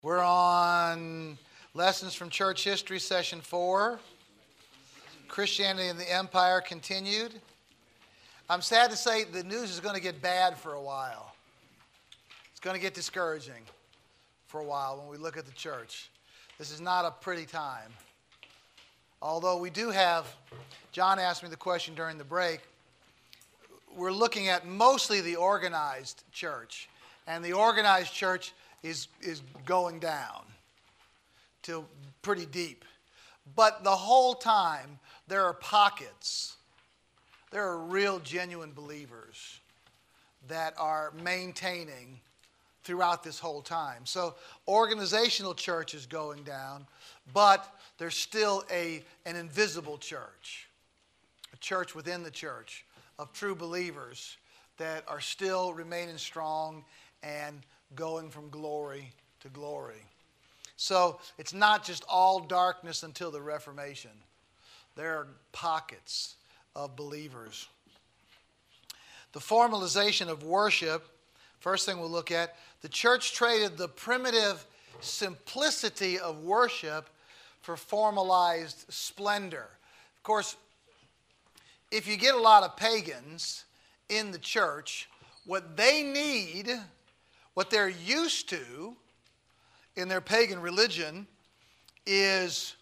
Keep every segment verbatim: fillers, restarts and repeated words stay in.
We're on Lessons from Church History, Session four. Christianity and the Empire continued. I'm sad to say the news is going to get bad for a while. It's going to get discouraging for a while when we look at the church. This is not a pretty time. Although we do have, John asked me the question during the break, we're looking at mostly the organized church. And the organized church is, is going down to pretty deep. But the whole time, there are pockets. There are real, genuine believers that are maintaining throughout this whole time. So organizational church is going down, but there's still a, an invisible church, a church within the church of true believers that are still remaining strong and going from glory to glory. So it's not just all darkness until the Reformation. There are pockets of believers. The formalization of worship, first thing we'll look at, the church traded the primitive simplicity of worship for formalized splendor. Of course, if you get a lot of pagans in the church, what they need, what they're used to in their pagan religion is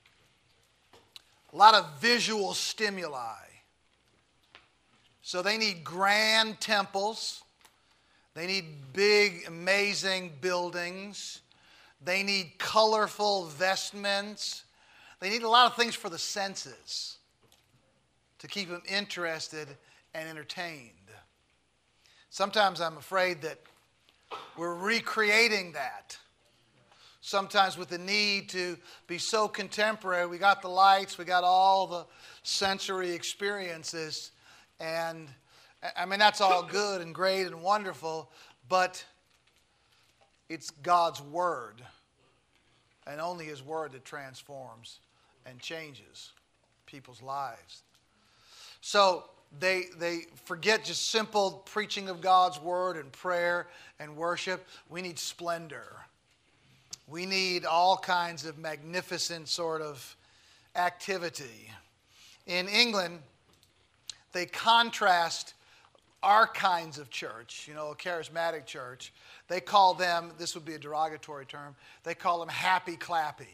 a lot of visual stimuli. So they need grand temples. They need big, amazing buildings. They need colorful vestments. They need a lot of things for the senses to keep them interested and entertained. Sometimes I'm afraid that we're recreating that. Sometimes with the need to be so contemporary, we got the lights, we got all the sensory experiences, and I mean, that's all good and great and wonderful, but it's God's Word, and only His Word that transforms and changes people's lives. So they, they forget just simple preaching of God's Word and prayer and worship. We need splendor. We need all kinds of magnificent sort of activity. In England, they contrast our kinds of church, you know, a charismatic church. They call them, this would be a derogatory term, they call them happy clappy.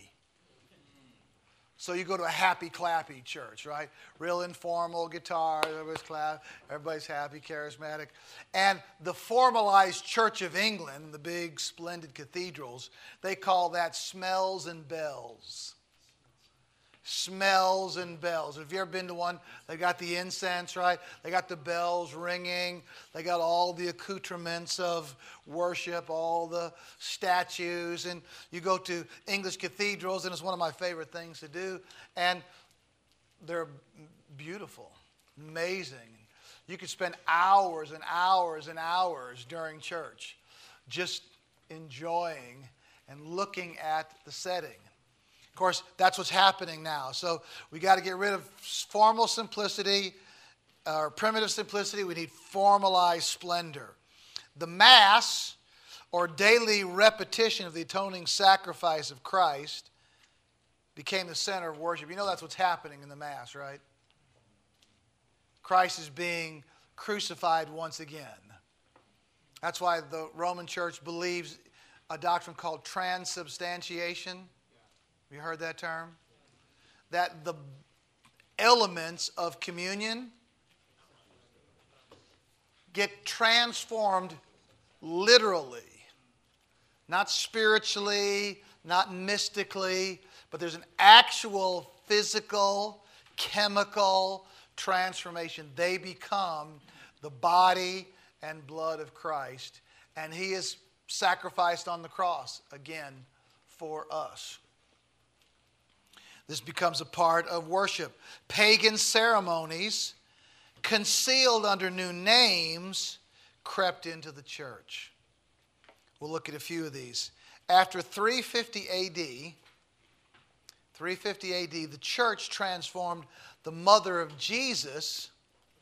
So you go to a happy clappy church, right? Real informal guitar, everybody's clap, everybody's happy, charismatic. And the formalized Church of England, the big splendid cathedrals, they call that smells and bells. Smells and bells. Have you ever been to one? They got the incense, right? They got the bells ringing. They got all the accoutrements of worship, all the statues. And you go to English cathedrals, and it's one of my favorite things to do. And they're beautiful, amazing. You could spend hours and hours and hours during church just enjoying and looking at the setting. Of course, that's what's happening now. So we got to get rid of formal simplicity, or primitive simplicity. We need formalized splendor. The Mass, or daily repetition of the atoning sacrifice of Christ, became the center of worship. You know that's what's happening in the Mass, right? Christ is being crucified once again. That's why the Roman Church believes a doctrine called transubstantiation. Have you heard that term? That the elements of communion get transformed literally. Not spiritually, not mystically, but there's an actual physical, chemical transformation. They become the body and blood of Christ, and He is sacrificed on the cross again for us. This becomes a part of worship. Pagan ceremonies, concealed under new names, crept into the church. We'll look at a few of these. After three fifty A D, three fifty A D, the church transformed the mother of Jesus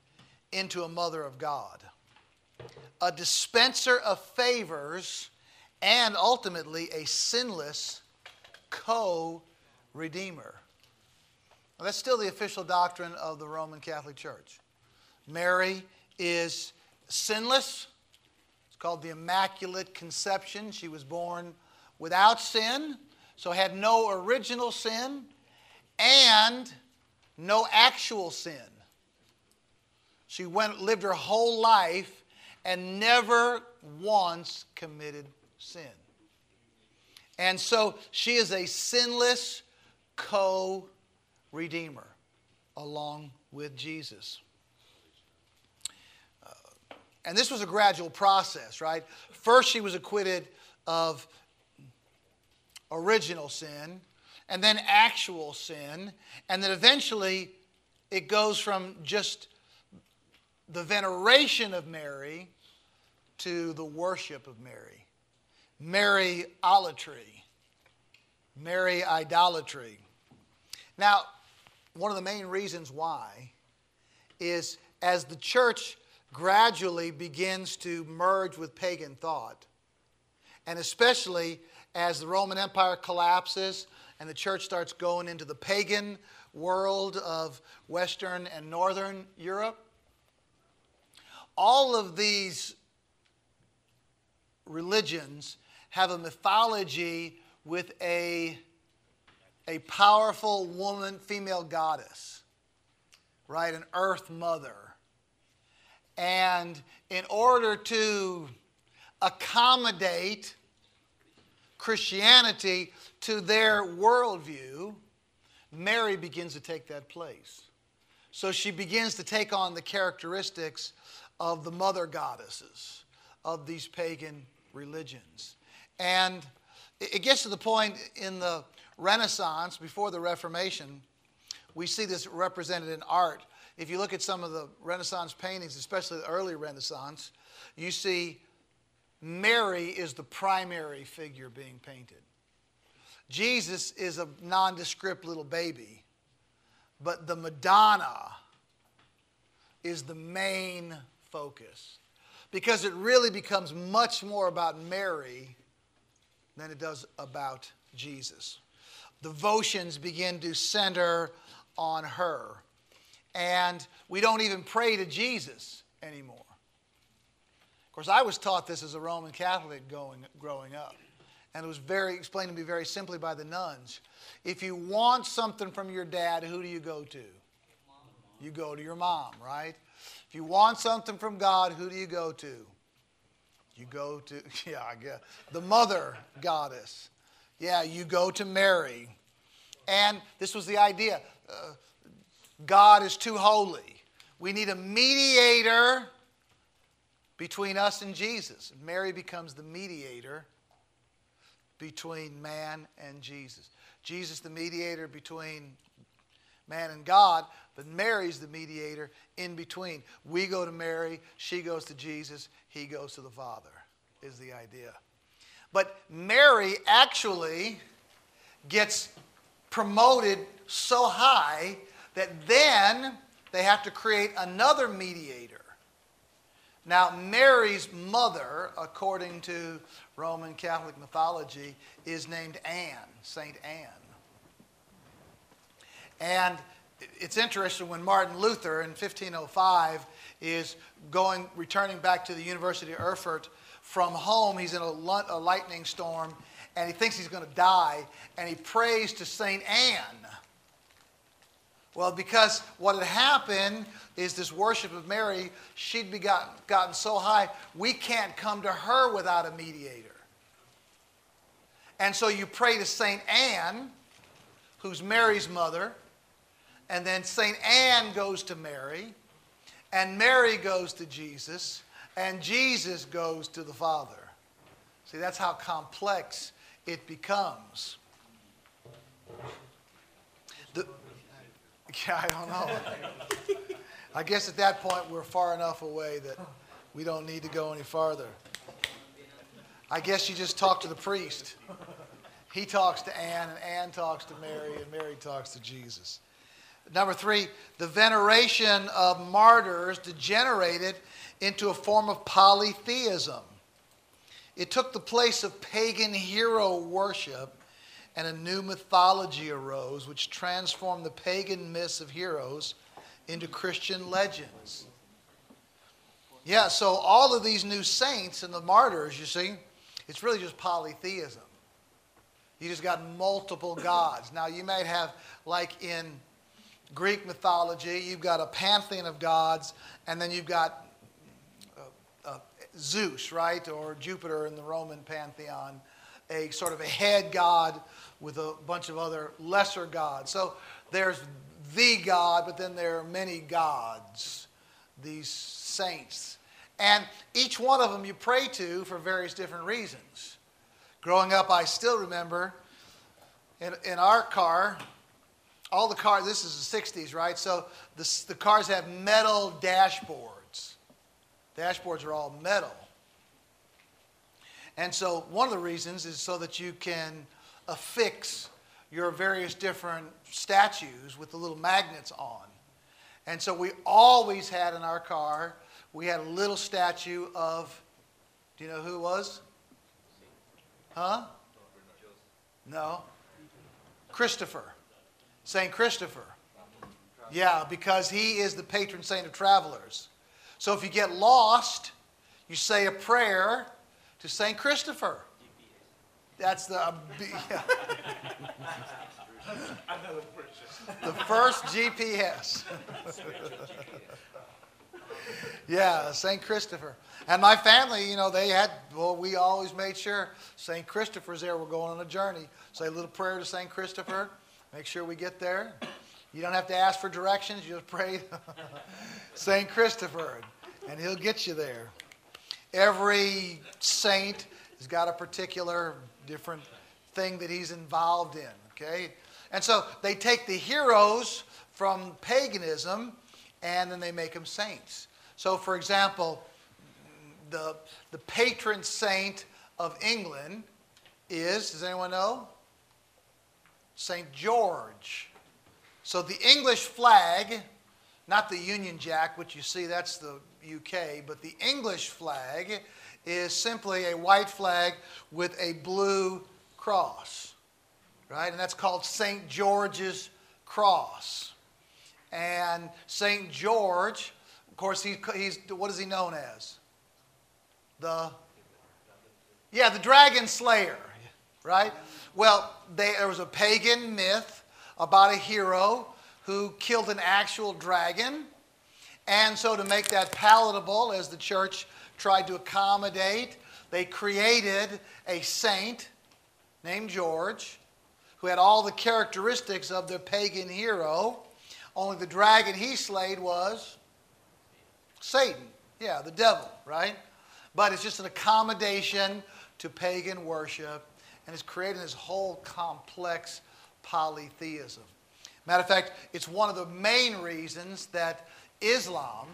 into a mother of God, a dispenser of favors and ultimately a sinless co-redeemer. Now, that's still the official doctrine of the Roman Catholic Church. Mary is sinless. It's called the Immaculate Conception. She was born without sin, so had no original sin and no actual sin. She went lived her whole life and never once committed sin. And so she is a sinless co-redeemer along with Jesus. Uh, and this was a gradual process, right? First she was acquitted of original sin, and then actual sin, and then eventually it goes from just the veneration of Mary to the worship of Mary. Mary-olatry. Mary-idolatry. Now, one of the main reasons why is as the church gradually begins to merge with pagan thought, and especially as the Roman Empire collapses and the church starts going into the pagan world of Western and Northern Europe, all of these religions have a mythology with a, a powerful woman, female goddess, right? An earth mother. And in order to accommodate Christianity to their worldview, Mary begins to take that place. So she begins to take on the characteristics of the mother goddesses of these pagan religions. And it gets to the point in the Renaissance, before the Reformation, we see this represented in art. If you look at some of the Renaissance paintings, especially the early Renaissance, you see Mary is the primary figure being painted. Jesus is a nondescript little baby, but the Madonna is the main focus, because it really becomes much more about Mary than it does about Jesus. Devotions begin to center on her, and we don't even pray to Jesus anymore. Of course, I was taught this as a Roman Catholic going, growing up, and it was very explained to me very simply by the nuns. If you want something from your dad, who do you go to? You go to your mom, right? If you want something from God, who do you go to? You go to, yeah, I guess, the mother goddess. Yeah, you go to Mary. And this was the idea. Uh, God is too holy. We need a mediator between us and Jesus. Mary becomes the mediator between man and Jesus. Jesus, the mediator between man and God, but Mary's the mediator in between. We go to Mary, she goes to Jesus, he goes to the Father, is the idea. But Mary actually gets promoted so high that then they have to create another mediator. Now, Mary's mother, according to Roman Catholic mythology, is named Anne, Saint Anne. And it's interesting, when Martin Luther in fifteen oh five is going, returning back to the University of Erfurt from home, he's in a, a lightning storm, and he thinks he's going to die, and he prays to Saint Anne. Well, because what had happened is this worship of Mary, she'd be gotten, gotten so high, we can't come to her without a mediator. And so you pray to Saint Anne, who's Mary's mother, and then Saint Anne goes to Mary, and Mary goes to Jesus, and Jesus goes to the Father. See, that's how complex it becomes. The, yeah, I don't know. I guess at that point we're far enough away that we don't need to go any farther. I guess you just talk to the priest. He talks to Anne, and Anne talks to Mary, and Mary talks to Jesus. Number three, the veneration of martyrs degenerated into a form of polytheism. It took the place of pagan hero worship, and a new mythology arose which transformed the pagan myths of heroes into Christian legends. Yeah, so all of these new saints and the martyrs, you see, it's really just polytheism. You just got multiple gods. Now, you might have, like in Greek mythology, you've got a pantheon of gods, and then you've got uh, uh, Zeus, right, or Jupiter in the Roman pantheon, a sort of a head god with a bunch of other lesser gods. So there's the God, but then there are many gods, these saints. And each one of them you pray to for various different reasons. Growing up, I still remember in, in our car, all the cars, this is the sixties, right? So the, the cars have metal dashboards. Dashboards are all metal. And so one of the reasons is so that you can affix your various different statues with the little magnets on. And so we always had in our car, we had a little statue of, do you know who it was? Huh? No. Christopher. Saint Christopher. Yeah, because he is the patron saint of travelers. So if you get lost, you say a prayer to Saint Christopher. That's the uh, yeah. the first G P S. Yeah, Saint Christopher. And my family, you know, they had, well, we always made sure Saint Christopher's there. We're going on a journey. Say a little prayer to Saint Christopher. Make sure we get there. You don't have to ask for directions. You just pray Saint Christopher, and he'll get you there. Every saint has got a particular different thing that he's involved in, okay? And so they take the heroes from paganism and then they make them saints. So, for example, the, the patron saint of England is, does anyone know? Saint George. So the English flag, not the Union Jack, which you see, that's the U K, but the English flag is simply a white flag with a blue cross, right? And that's called Saint George's cross. And Saint George, of course, he, he's, what is he known as? The, yeah, the dragon slayer, right? Well, they, there was a pagan myth about a hero who killed an actual dragon. And so to make that palatable, as the church tried to accommodate, they created a saint named George who had all the characteristics of the pagan hero. Only the dragon he slayed was Satan. Yeah, the devil, right? But it's just an accommodation to pagan worship, and it's creating this whole complex polytheism. Matter of fact, it's one of the main reasons that Islam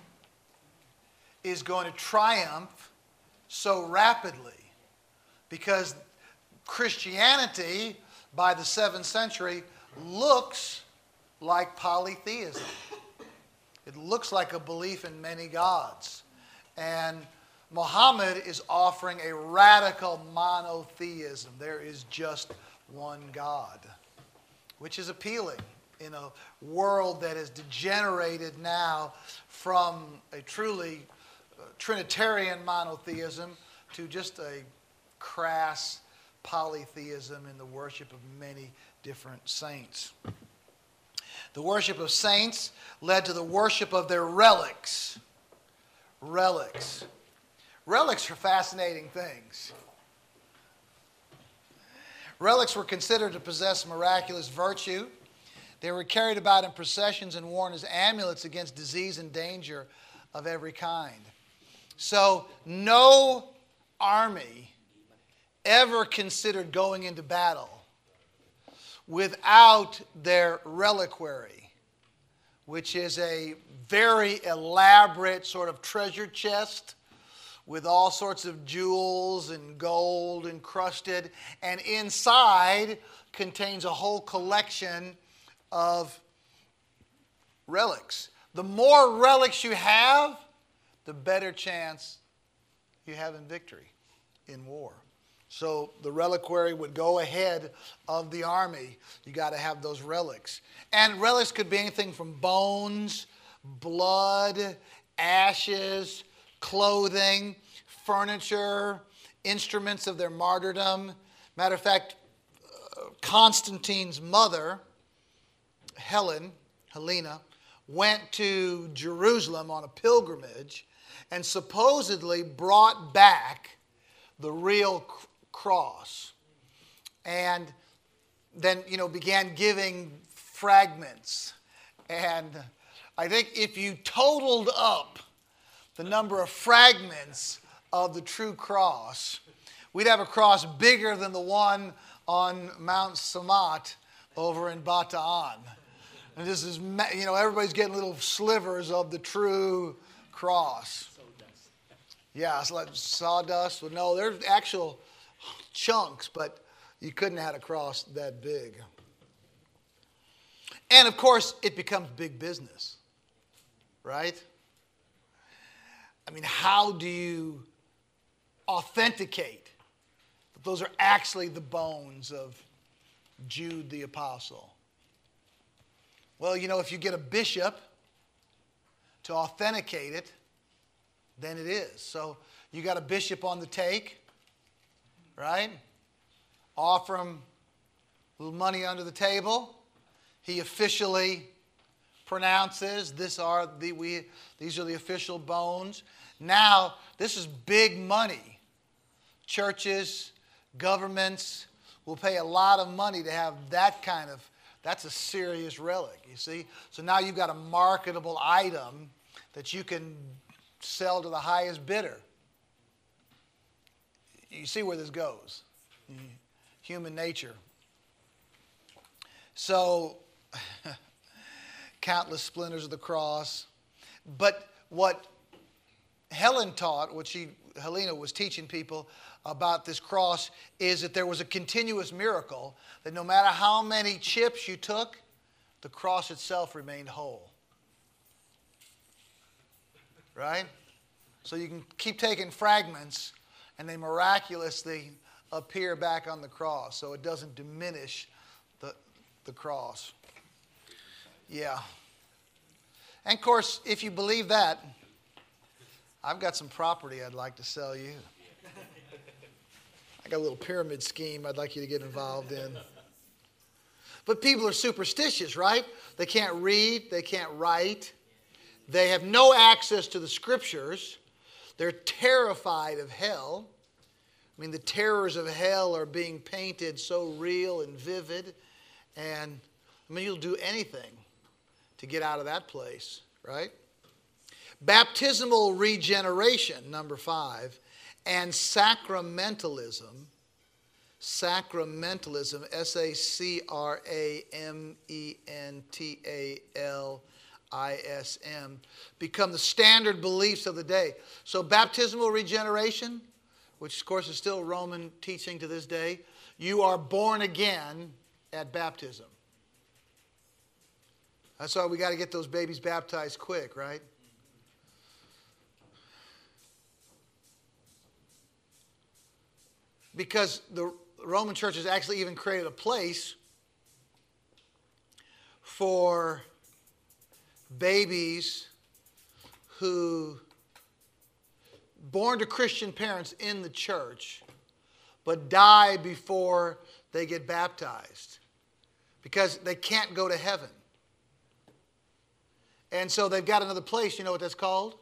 is going to triumph so rapidly, because Christianity by the seventh century looks like polytheism. It looks like a belief in many gods. And Muhammad is offering a radical monotheism. There is just one God, which is appealing in a world that has degenerated now from a truly uh, Trinitarian monotheism to just a crass polytheism in the worship of many different saints. The worship of saints led to the worship of their relics. Relics. Relics are fascinating things. Relics were considered to possess miraculous virtue. They were carried about in processions and worn as amulets against disease and danger of every kind. So no army ever considered going into battle without their reliquary, which is a very elaborate sort of treasure chest with all sorts of jewels and gold encrusted, and inside contains a whole collection of relics. The more relics you have, the better chance you have in victory, in war. So the reliquary would go ahead of the army. You got to have those relics. And relics could be anything from bones, blood, ashes, clothing, furniture, instruments of their martyrdom. Matter of fact, uh, Constantine's mother, Helen, Helena, went to Jerusalem on a pilgrimage and supposedly brought back the real cr- cross. And then, you know, began giving fragments. And I think if you totaled up the number of fragments of the true cross, we'd have a cross bigger than the one on Mount Samat over in Bataan. And this is, you know, everybody's getting little slivers of the true cross. Yeah, it's like sawdust. Well, no, there's actual chunks, but you couldn't have had a cross that big. And of course, it becomes big business, right? I mean, how do you authenticate that those are actually the bones of Jude the Apostle? Well, you know, if you get a bishop to authenticate it, then it is. So you got a bishop on the take, right? Offer him a little money under the table. He officially pronounces, this are the, we, these are the official bones. Now, this is big money. Churches, governments will pay a lot of money to have that kind of, that's a serious relic, you see. So now you've got a marketable item that you can sell to the highest bidder. You see where this goes. Human nature. So, countless splinters of the cross. But what Helen taught, what she, Helena was teaching people about this cross, is that there was a continuous miracle, that no matter how many chips you took, the cross itself remained whole. Right? So you can keep taking fragments and they miraculously appear back on the cross, so it doesn't diminish the, the cross. Yeah. And of course, if you believe that, I've got some property I'd like to sell you. I got a little pyramid scheme I'd like you to get involved in. But people are superstitious, right? They can't read, they can't write. They have no access to the scriptures. They're terrified of hell. I mean, the terrors of hell are being painted so real and vivid. And, I mean, you'll do anything to get out of that place, right? Baptismal regeneration, number five, and sacramentalism. Sacramentalism, S A C R A M E N T A L I S M, become the standard beliefs of the day. So baptismal regeneration, which of course is still Roman teaching to this day, you are born again at baptism. That's why we got to get those babies baptized quick, right? Because the Roman Church has actually even created a place for babies who born to Christian parents in the church but die before they get baptized because they can't go to heaven. And so they've got another place. You know what that's called?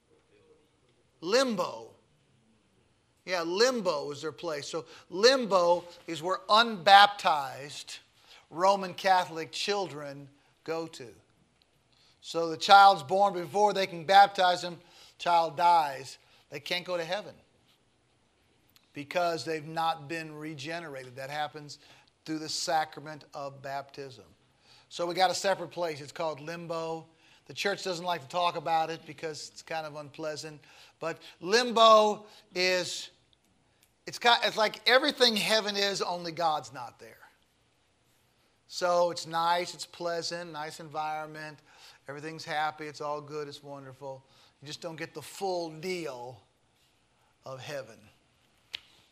Limbo. Yeah, limbo is their place. So limbo is where unbaptized Roman Catholic children go to. So the child's born before they can baptize him, child dies. They can't go to heaven because they've not been regenerated. That happens through the sacrament of baptism. So we got a separate place. It's called limbo. The church doesn't like to talk about it because it's kind of unpleasant. But limbo is, it's, kind, it's like everything heaven is, only God's not there. So it's nice, it's pleasant, nice environment. Everything's happy, it's all good, it's wonderful. You just don't get the full deal of heaven.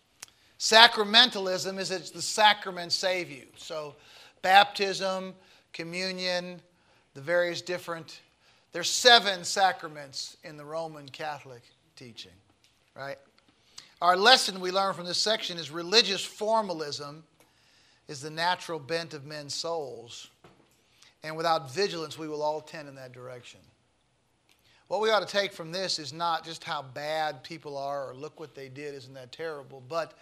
Sacramentalism is that the sacraments save you. So baptism, communion, the various different, there's seven sacraments in the Roman Catholic teaching, right? Our lesson we learn from this section is religious formalism is the natural bent of men's souls. And without vigilance, we will all tend in that direction. What we ought to take from this is not just how bad people are or look what they did, isn't that terrible, but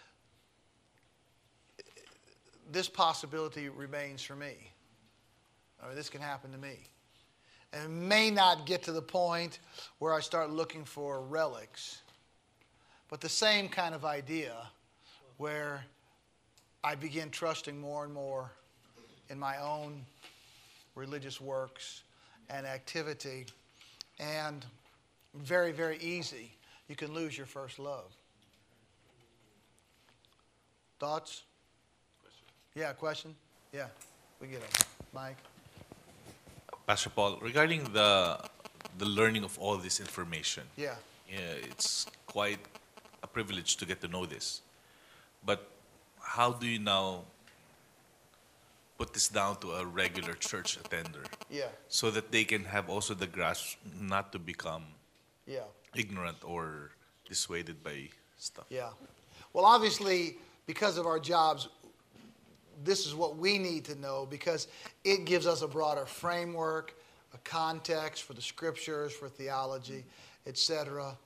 this possibility remains for me. Or this can happen to me. And it may not get to the point where I start looking for relics, but the same kind of idea where I begin trusting more and more in my own religious works and activity. And very, very easy, you can lose your first love. Thoughts? Question. Yeah, question? Yeah, we get it. Mike? Pastor Paul, regarding the the learning of all this information, Yeah. yeah, it's quite a privilege to get to know this. But how do you now put this down to a regular church attender Yeah. so that they can have also the grasp not to become Yeah. ignorant or dissuaded by stuff? Yeah. Well, obviously, because of our jobs, this is what we need to know because it gives us a broader framework, a context for the scriptures, for theology, et cetera.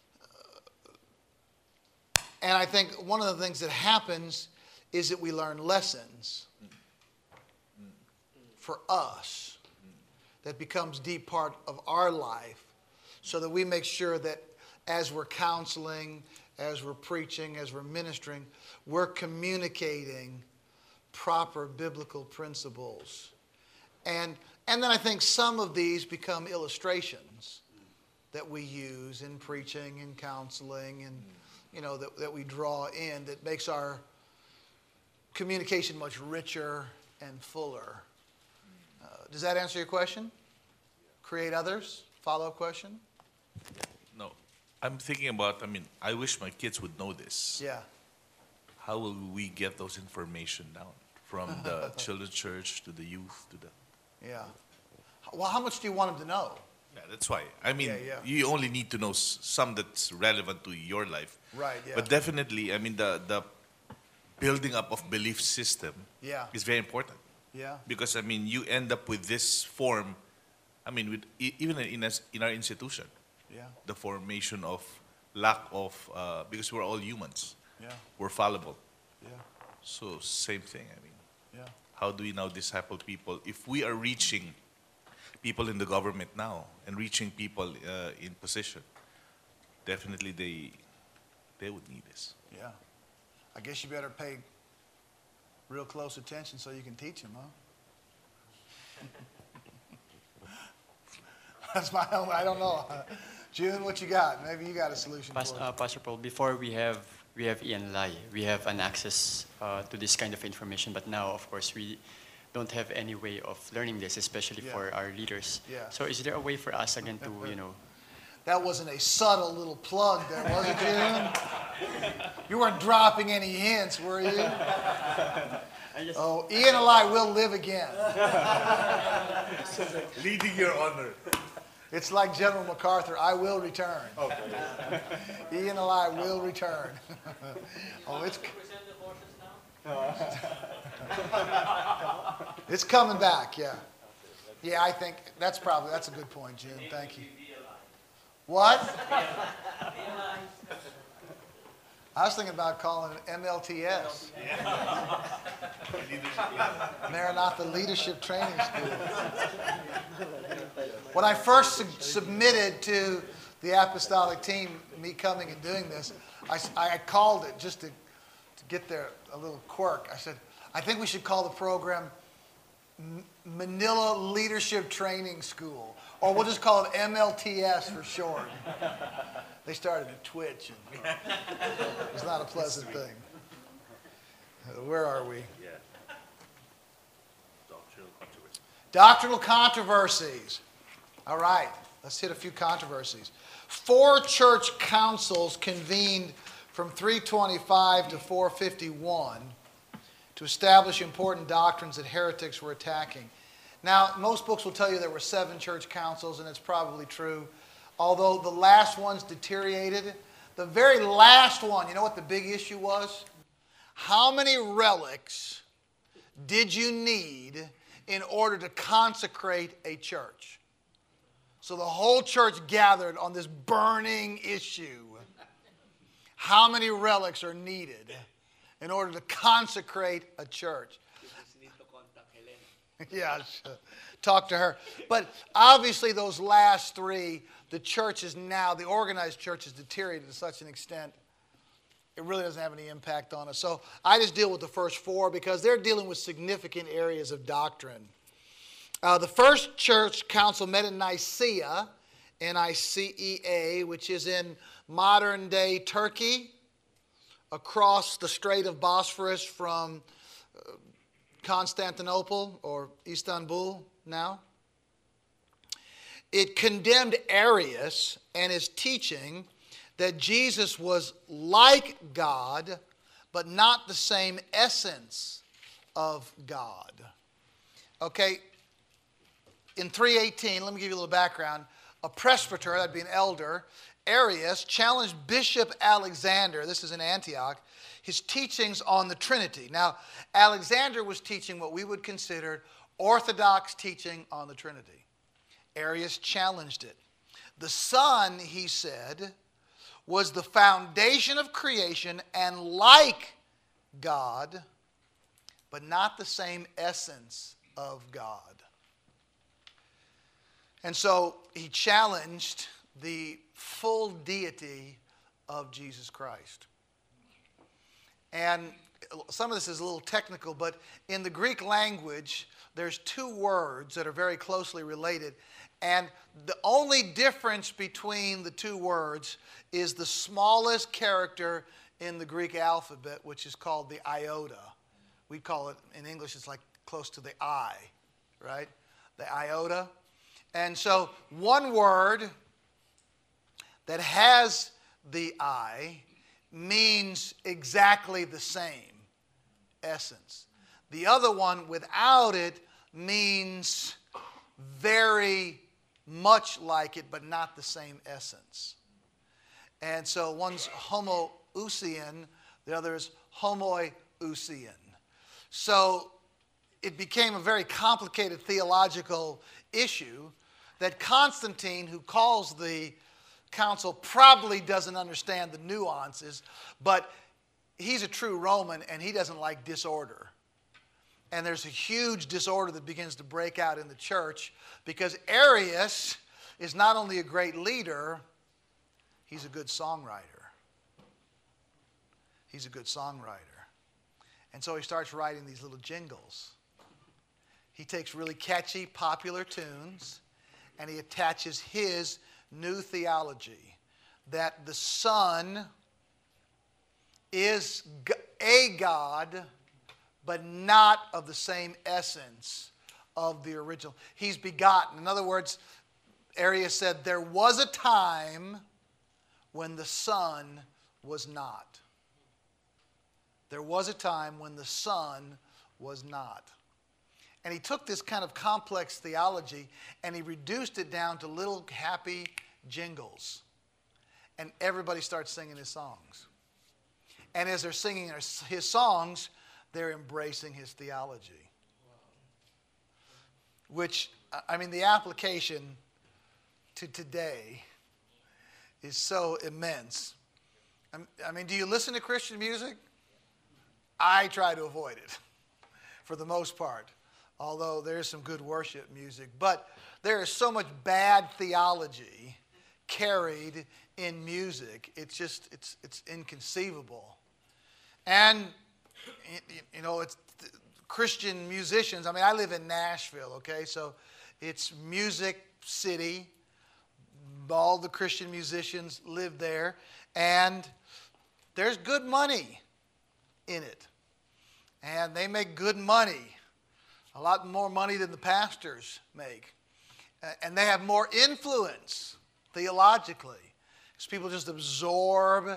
And I think one of the things that happens is that we learn lessons for us that becomes deep part of our life so that we make sure that as we're counseling, as we're preaching, as we're ministering, we're communicating proper biblical principles. And, and then I think some of these become illustrations that we use in preaching and counseling and, you know, that, that we draw in that makes our communication much richer and fuller. Uh, does that answer your question? Create others? Follow-up question? No. I'm thinking about, I mean, I wish my kids would know this. Yeah. How will we get those information down from the children's church to the youth to the... Yeah. Well, how much do you want them to know? Yeah, that's why. I mean, Yeah, yeah. you only need to know s- some that's relevant to your life. Right, yeah. But definitely, I mean, the, the building up of belief system Yeah. is very important. Yeah. Because, I mean, you end up with this form, I mean, with, e- even in, us- in our institution, Yeah. the formation of lack of, uh, because we're all humans, Yeah. we're fallible. Yeah. So, same thing, I mean. Yeah. How do we now disciple people? If we are reaching people in the government now and reaching people uh, in position, definitely they they would need this. Yeah. I guess you better pay real close attention so you can teach them, huh? That's my own, I don't know. June, what you got? Maybe you got a solution Pas- for it. uh, Pastor Paul, before we have we have Ian Lai, we have an access uh, to this kind of information, but now, of course, we don't have any way of learning this, especially Yeah. for our leaders. Yeah. So is there a way for us again to, you know, That wasn't a subtle little plug there, was it, June? You weren't dropping any hints, were you? Oh, Ian and I will live again. Leading your honor. It's like General MacArthur, I will return. Ian and I will return. Oh, it's it's coming back, yeah. Yeah, I think that's probably, that's a good point, Jim. Thank you. What? I was thinking about calling it M L T S. Maranatha Leadership Training School. When I first su- submitted to the apostolic team, me coming and doing this, I, s- I called it just to, to get there a little quirk. I said, I think we should call the program M- Manila Leadership Training School, or we'll just call it M L T S for short. They started to twitch, and it was not a pleasant thing. Uh, Where are we? Doctrinal controversy. Doctrinal controversies. All right, let's hit a few controversies. Four church councils convened from from three twenty-five to four fifty-one to establish important doctrines that heretics were attacking. Now, most books will tell you there were seven church councils, and it's probably true. Although the last ones deteriorated, the very last one, you know what the big issue was? How many relics did you need in order to consecrate a church? So the whole church gathered on this burning issue. How many relics are needed in order to consecrate a church? Yeah, talk to her. But obviously those last three, the church is now, the organized church has deteriorated to such an extent, it really doesn't have any impact on us. So I just deal with the first four because they're dealing with significant areas of doctrine. Uh, the first church council met in Nicaea, N I C E A, which is in modern-day Turkey, across the Strait of Bosphorus from uh, Constantinople, or Istanbul now. It condemned Arius and his teaching that Jesus was like God, but not the same essence of God. Okay, in three eighteen, let me give you a little background. A presbyter, that'd be an elder, Arius, challenged Bishop Alexander, this is in Antioch, his teachings on the Trinity. Now, Alexander was teaching what we would consider orthodox teaching on the Trinity. Arius challenged it. The Son, he said, was the foundation of creation and like God, but not the same essence of God. And so he challenged the full deity of Jesus Christ. And some of this is a little technical, but in the Greek language, there's two words that are very closely related. And the only difference between the two words is the smallest character in the Greek alphabet, which is called the iota. We call it, in English, it's like close to the I, right? The iota. And so one word that has the I means exactly the same essence. The other one without it means very much like it, but not the same essence. And so one's homoousian, the other is homoiousian. So it became a very complicated theological issue that Constantine, who calls the council, probably doesn't understand the nuances, but he's a true Roman and he doesn't like disorder. And there's a huge disorder that begins to break out in the church because Arius is not only a great leader, he's a good songwriter. He's a good songwriter. And so he starts writing these little jingles. He takes really catchy, popular tunes, and he attaches his new theology that the Son is a God, but not of the same essence of the original. He's begotten. In other words, Arius said there was a time when the Son was not. There was a time when the Son was not. And he took this kind of complex theology and he reduced it down to little happy jingles. And everybody starts singing his songs. And as they're singing his songs, they're embracing his theology. Which, I mean, the application to today is so immense. I mean, do you listen to Christian music? I try to avoid it for the most part, although there's some good worship music. But there is so much bad theology carried in music. It's just, it's, it's inconceivable. And, you know, it's Christian musicians. I mean, I live in Nashville, okay? So it's music city. All the Christian musicians live there. And there's good money in it. And they make good money. A lot more money than the pastors make. And they have more influence theologically. Because people just absorb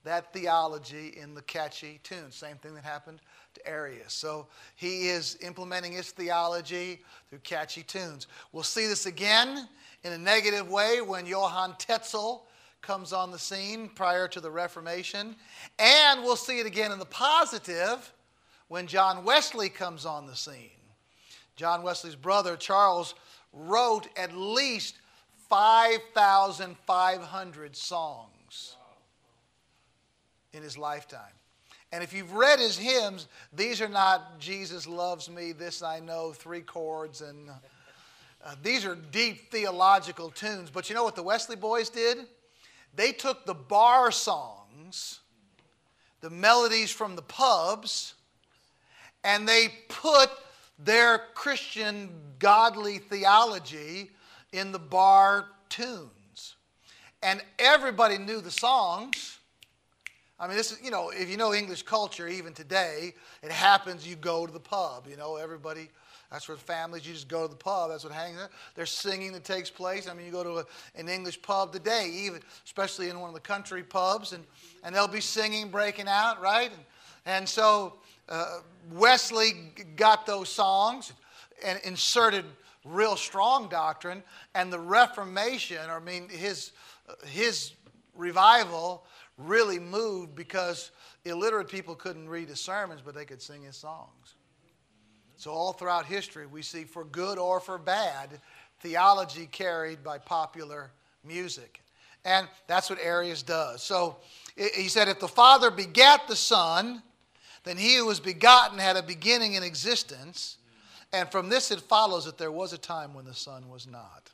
that theology in the catchy tunes. Same thing that happened to Arius. So he is implementing his theology through catchy tunes. We'll see this again in a negative way when Johann Tetzel comes on the scene prior to the Reformation. And we'll see it again in the positive when John Wesley comes on the scene. John Wesley's brother, Charles, wrote at least five thousand five hundred songs in his lifetime. And if you've read his hymns, these are not Jesus loves me, this I know, three chords. and uh, These are deep theological tunes. But you know what the Wesley boys did? They took the bar songs, the melodies from the pubs, and they put their Christian godly theology in the bar tunes. And everybody knew the songs. I mean, this is, you know, if you know English culture, even today, it happens you go to the pub. You know, everybody, that's where families, you just go to the pub. That's what hangs there. There's singing that takes place. I mean, you go to a, an English pub today, even, especially in one of the country pubs, and, and they'll be singing, breaking out, right? And, and so uh, Wesley got those songs and inserted real strong doctrine, and the Reformation, I mean, his, his revival really moved because illiterate people couldn't read his sermons, but they could sing his songs. So all throughout history, we see, for good or for bad, theology carried by popular music. And that's what Arius does. So he said, if the Father begat the Son, then he who was begotten had a beginning in existence. And from this it follows that there was a time when the Son was not.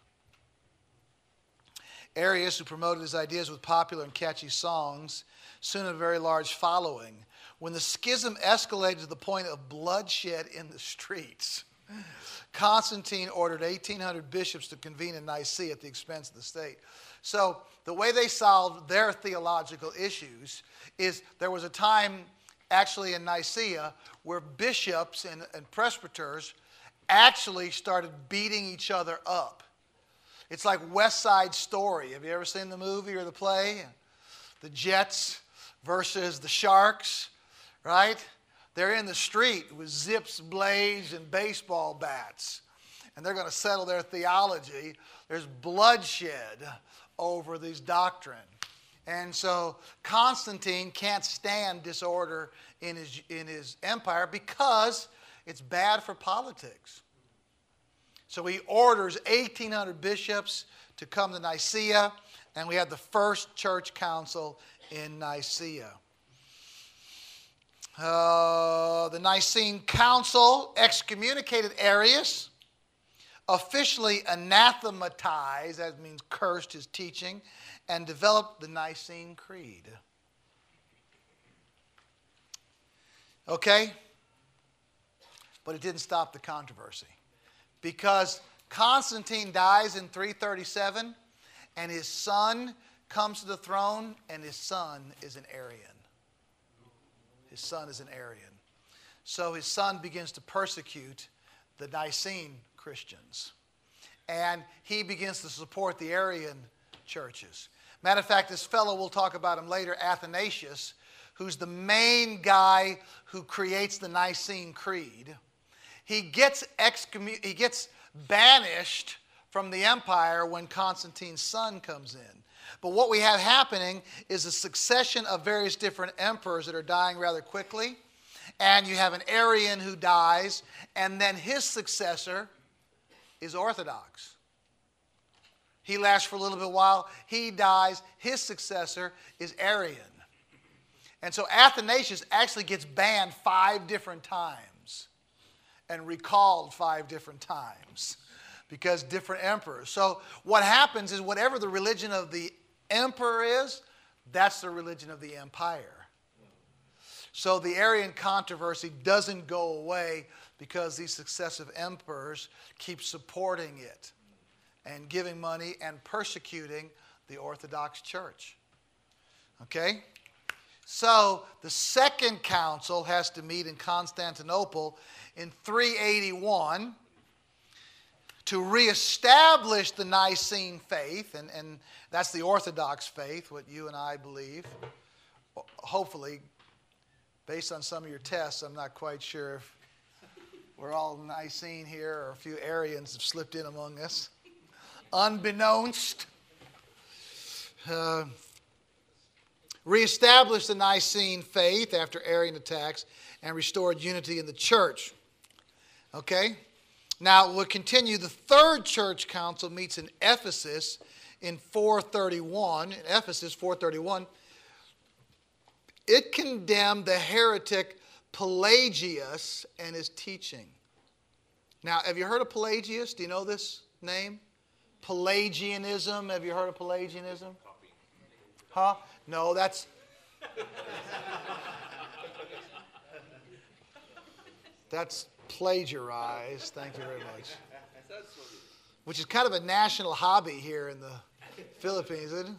Arius, who promoted his ideas with popular and catchy songs, soon had a very large following. When the schism escalated to the point of bloodshed in the streets, Constantine ordered eighteen hundred bishops to convene in Nicaea at the expense of the state. So the way they solved their theological issues is there was a time actually in Nicaea where bishops and, and presbyters actually started beating each other up. It's like West Side Story. Have you ever seen the movie or the play? The Jets versus the Sharks, right? They're in the street with zips, blades, and baseball bats. And they're going to settle their theology. There's bloodshed over these doctrine. And so Constantine can't stand disorder in his, in his empire because it's bad for politics. So he orders eighteen hundred bishops to come to Nicaea, and we had the first church council in Nicaea. Uh, the Nicene Council excommunicated Arius, officially anathematized, that means cursed his teaching, and developed the Nicene Creed. Okay? But it didn't stop the controversy. Because Constantine dies in three thirty-seven, and his son comes to the throne, and his son is an Arian. His son is an Arian. So his son begins to persecute the Nicene Christians. And he begins to support the Arian churches. Matter of fact, this fellow, we'll talk about him later, Athanasius, who's the main guy who creates the Nicene Creed. He gets excommun- he gets banished from the empire when Constantine's son comes in. But what we have happening is a succession of various different emperors that are dying rather quickly. And you have an Arian who dies, and then his successor is Orthodox. He lasts for a little bit while. He dies. His successor is Arian. And so Athanasius actually gets banned five different times and recalled five different times because different emperors. So what happens is whatever the religion of the emperor is, that's the religion of the empire. So the Arian controversy doesn't go away because these successive emperors keep supporting it and giving money and persecuting the Orthodox Church. Okay? So the second council has to meet in Constantinople in three eighty-one to reestablish the Nicene faith, and, and that's the Orthodox faith, what you and I believe. hopefully, based on some of your tests, I'm not quite sure if we're all Nicene here or a few Arians have slipped in among us. Unbeknownst. Uh, reestablished the Nicene faith after Arian attacks and restored unity in the church. Okay? Now, we'll continue. The third church council meets in Ephesus in four thirty-one. In Ephesus, four thirty-one. It condemned the heretic Pelagius and his teaching. Now, have you heard of Pelagius? Do you know this name? Pelagianism. Have you heard of Pelagianism? Huh? No, that's... That's plagiarized. Thank you very much. Which is kind of a national hobby here in the Philippines, isn't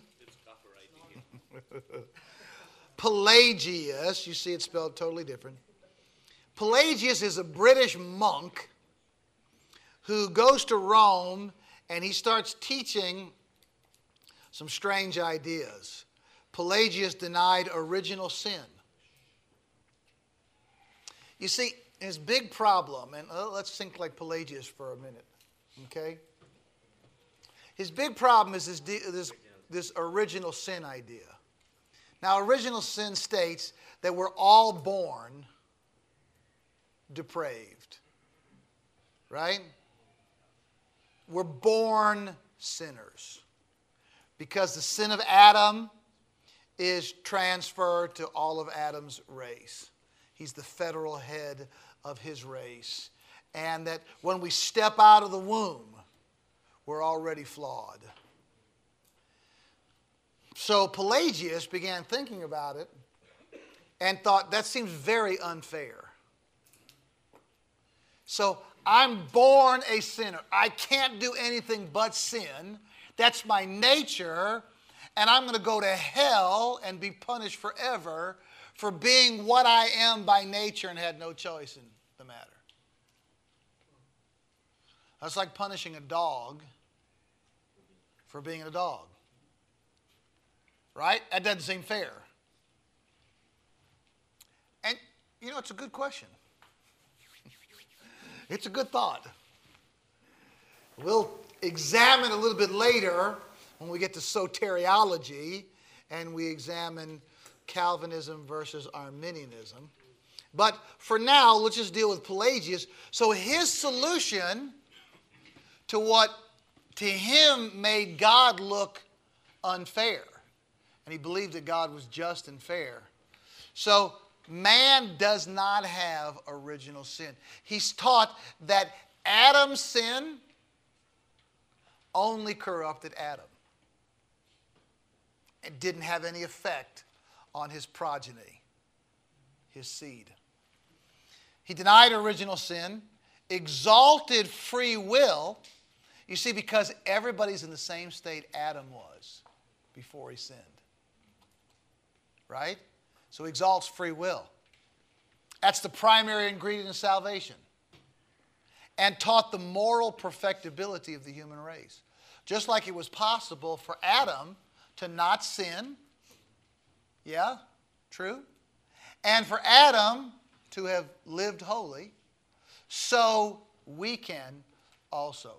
it? Pelagius, you see it spelled totally different. Pelagius is a British monk who goes to Rome and he starts teaching some strange ideas. Pelagius denied original sin. You see, his big problem, and uh, let's think like Pelagius for a minute, okay? His big problem is this, this, this original sin idea. Now, original sin states that we're all born depraved, right? We're born sinners because the sin of Adam is transferred to all of Adam's race. He's the federal head of his race. And that when we step out of the womb, we're already flawed. So Pelagius began thinking about it and thought, that seems very unfair. So I'm born a sinner. I can't do anything but sin. That's my nature. And I'm going to go to hell and be punished forever for being what I am by nature and had no choice in the matter. That's like punishing a dog for being a dog. Right? That doesn't seem fair. And, you know, it's a good question. It's a good thought. We'll examine a little bit later when we get to soteriology and we examine Calvinism versus Arminianism. But for now, let's just deal with Pelagius. So his solution to what to him made God look unfair. And he believed that God was just and fair. So man does not have original sin. He's taught that Adam's sin only corrupted Adam. It didn't have any effect on his progeny, his seed. He denied original sin, exalted free will. You see, because everybody's in the same state Adam was before he sinned. Right? So he exalts free will. That's the primary ingredient of salvation. And taught the moral perfectibility of the human race. Just like it was possible for Adam to not sin. Yeah, true. And for Adam to have lived holy, so we can also.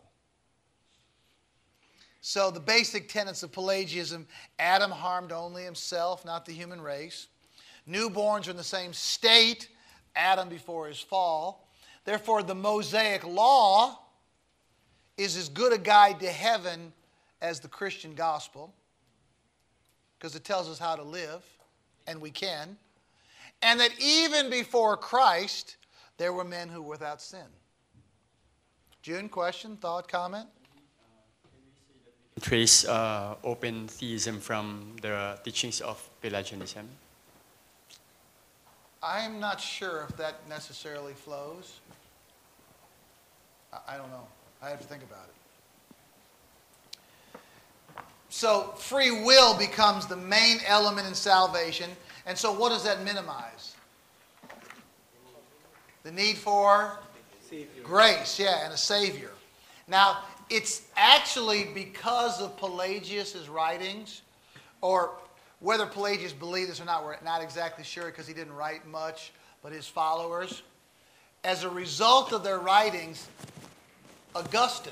So the basic tenets of Pelagianism: Adam harmed only himself, not the human race. Newborns are in the same state, Adam before his fall. Therefore, the Mosaic law is as good a guide to heaven as the Christian gospel, because it tells us how to live, and we can. And that even before Christ, there were men who were without sin. June, question, thought, comment? Trace uh, open theism from the teachings of Pelagianism? I'm not sure if that necessarily flows. I, I don't know. I have to think about it. So free will becomes the main element in salvation. And so what does that minimize? The need for Savior. Grace, yeah, and a Savior. Now, it's actually because of Pelagius' writings, or Whether Pelagius believed this or not, we're not exactly sure because he didn't write much, but his followers. As a result of their writings, Augustine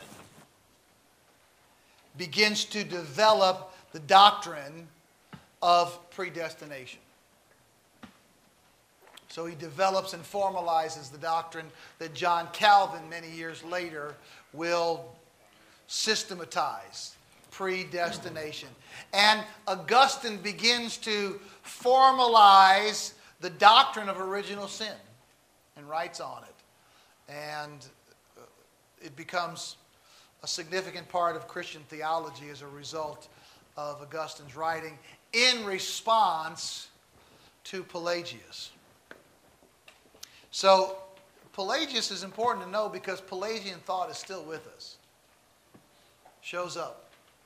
begins to develop the doctrine of predestination. So he develops and formalizes the doctrine that John Calvin, many years later, will systematize. Predestination. And Augustine begins to formalize the doctrine of original sin and writes on it. And it becomes a significant part of Christian theology as a result of Augustine's writing in response to Pelagius. So Pelagius is important to know because Pelagian thought is still with us. Shows up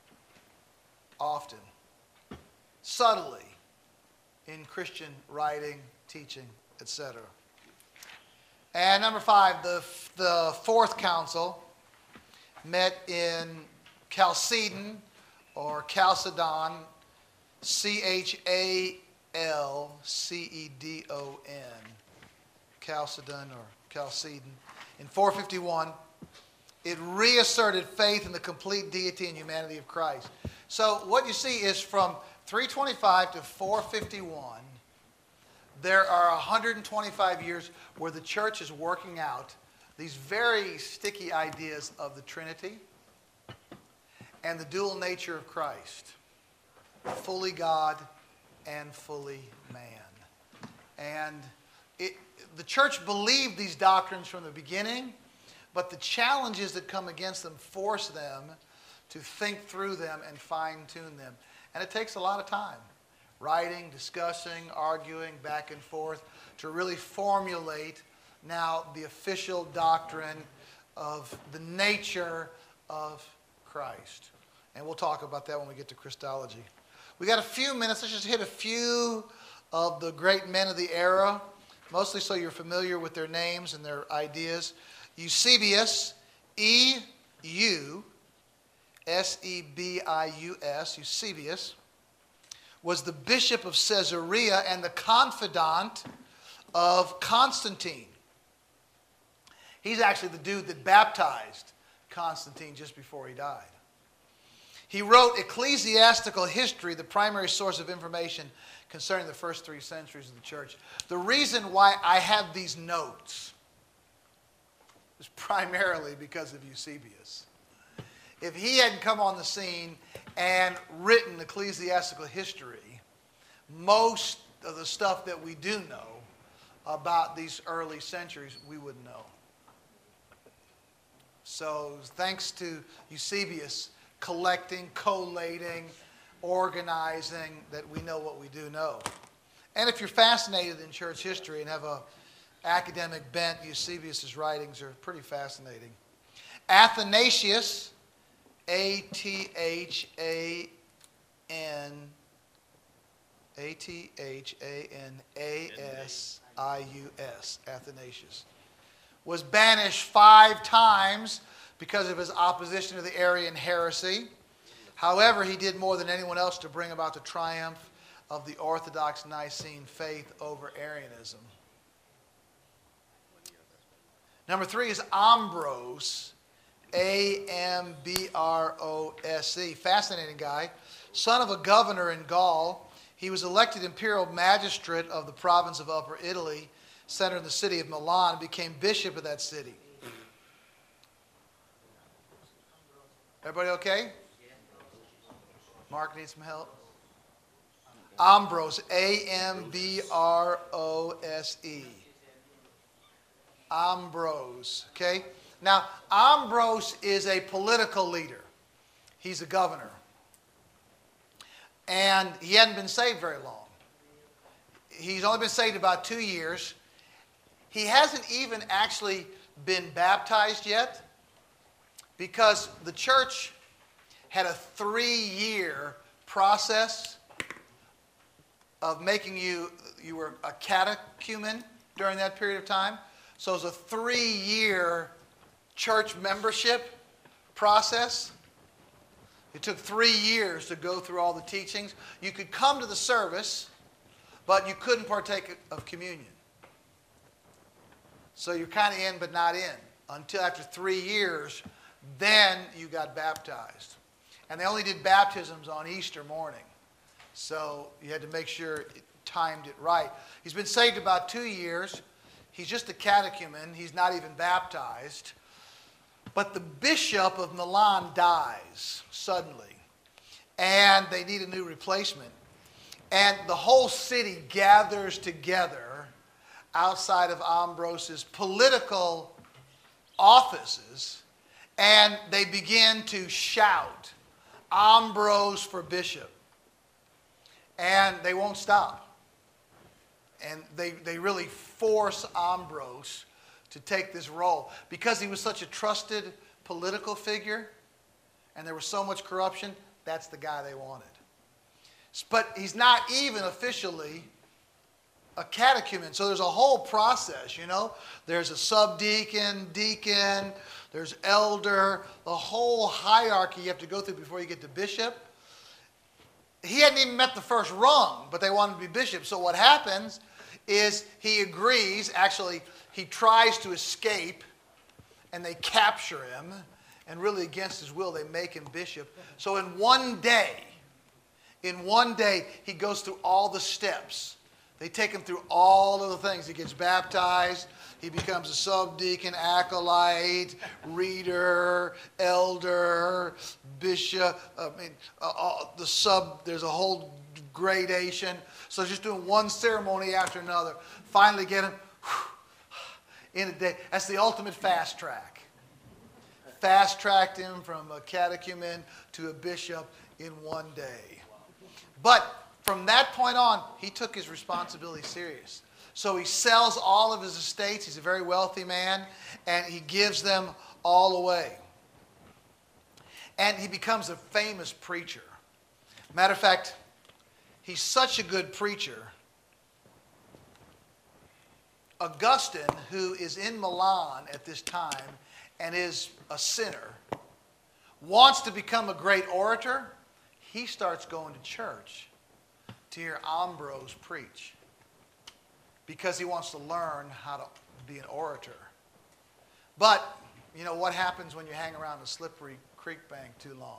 often, subtly, in Christian writing, teaching, et cetera. And number five, the, the fourth council met in Chalcedon or Chalcedon, C H A L C E D O N, Chalcedon or Chalcedon, in four fifty-one. It reasserted faith in the complete deity and humanity of Christ. So what you see is from three twenty-five to four fifty-one, there are one hundred twenty-five years where the church is working out these very sticky ideas of the Trinity and the dual nature of Christ, fully God and fully man. And it, the church believed these doctrines from the beginning, but the challenges that come against them force them to think through them and fine-tune them. And it takes a lot of time, writing, discussing, arguing, back and forth, to really formulate now the official doctrine of the nature of Christ. And we'll talk about that when we get to Christology. We got a few minutes. Let's just hit a few of the great men of the era, mostly so you're familiar with their names and their ideas. Eusebius, E U S E B I U S, Eusebius, was the bishop of Caesarea and the confidant of Constantine. He's actually the dude that baptized Constantine just before he died. He wrote Ecclesiastical History, the primary source of information concerning the first three centuries of the church. The reason why I have these notes is primarily because of Eusebius. If he hadn't come on the scene and written Ecclesiastical History, most of the stuff that we do know about these early centuries, we wouldn't know. So thanks to Eusebius collecting, collating, organizing, that we know what we do know. And if you're fascinated in church history and have a academic bent, Eusebius' writings are pretty fascinating. Athanasius, A T H A N, A T H A N A S I U S, Athanasius, was banished five times because of his opposition to the Arian heresy. However, he did more than anyone else to bring about the triumph of the Orthodox Nicene faith over Arianism. Number three is Ambrose, A M B R O S E. Fascinating guy. Son of a governor in Gaul, he was elected imperial magistrate of the province of Upper Italy, centered in the city of Milan, and became bishop of that city. Everybody okay? Mark needs some help. Ambrose, A M B R O S E. Ambrose, okay? Now, Ambrose is a political leader. He's a governor. And he hadn't been saved very long. He's only been saved about two years. He hasn't even actually been baptized yet because the church had a three-year process of making you, you were a catechumen during that period of time. So it was a three-year church membership process. It took three years to go through all the teachings. You could come to the service, but you couldn't partake of communion. So you're kind of in but not in. Until after three years, then you got baptized. And they only did baptisms on Easter morning. So you had to make sure it timed it right. He's been saved about two years. He's just a catechumen. He's not even baptized. But the bishop of Milan dies suddenly. And they need a new replacement. And the whole city gathers together outside of Ambrose's political offices. And they begin to shout, Ambrose for bishop. And they won't stop. And they, they really force Ambrose to take this role. Because he was such a trusted political figure and there was so much corruption, that's the guy they wanted. But he's not even officially a catechumen. So there's a whole process, you know. There's a subdeacon, deacon, there's elder, the whole hierarchy you have to go through before you get to bishop. He hadn't even met the first rung, but they wanted to be bishop. So what happens is he agrees. Actually, he tries to escape, and they capture him. And really against his will, they make him bishop. So in one day, in one day, he goes through all the steps. They take him through all of the things. He gets baptized. He becomes a subdeacon, acolyte, reader, elder, bishop. I mean, uh, uh, the sub. There's a whole gradation. So just doing one ceremony after another. Finally, get him whew, in a day. That's the ultimate fast track. Fast tracked him from a catechumen to a bishop in one day. But from that point on, he took his responsibility serious. So he sells all of his estates. He's a very wealthy man, and he gives them all away. And he becomes a famous preacher. Matter of fact, he's such a good preacher. Augustine, who is in Milan at this time and is a sinner, wants to become a great orator. He starts going to church to hear Ambrose preach because he wants to learn how to be an orator. But, you know, what happens when you hang around a slippery creek bank too long?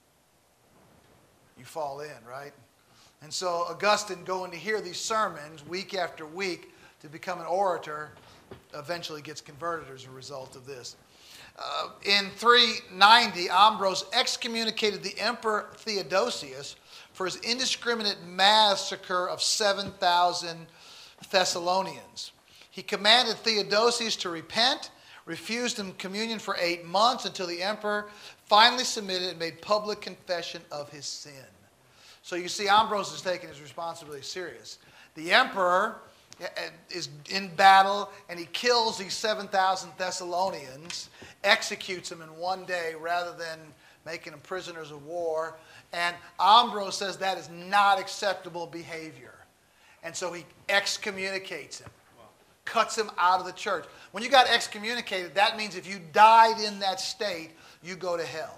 You fall in, right? And so Augustine, going to hear these sermons week after week to become an orator, eventually gets converted as a result of this. Uh, in three ninety, Ambrose excommunicated the Emperor Theodosius for his indiscriminate massacre of seven thousand Thessalonians. He commanded Theodosius to repent, refused him communion for eight months until the emperor finally submitted and made public confession of his sin. So you see, Ambrose is taking his responsibility serious. The emperor is in battle and he kills these seven thousand Thessalonians, executes them in one day rather than making them prisoners of war. And Ambrose says that is not acceptable behavior. And so he excommunicates him, cuts him out of the church. When you got excommunicated, that means if you died in that state, you go to hell.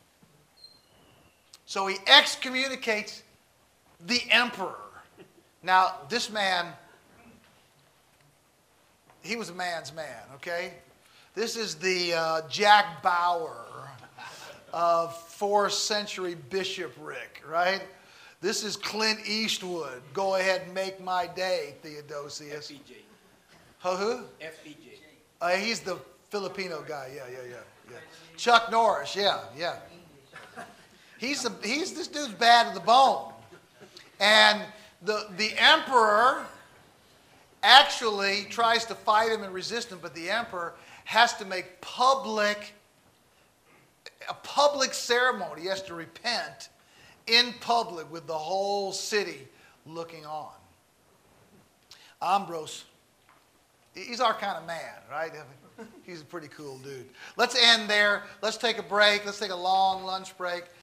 So he excommunicates the emperor. Now, this man, he was a man's man, okay? This is the uh, Jack Bauer of fourth century bishopric, right? This is Clint Eastwood. Go ahead and make my day, Theodosius. F P J. Huh, who? F P J. Uh, he's the Filipino guy. Yeah, yeah, yeah, yeah. Chuck Norris. Yeah, yeah. He's a, he's this dude's bad to the bone, and the the emperor actually tries to fight him and resist him, but the emperor has to make public a public ceremony. He has to repent in public with the whole city looking on. Ambrose, he's our kind of man, right? He's a pretty cool dude. Let's end there. Let's take a break. Let's take a long lunch break.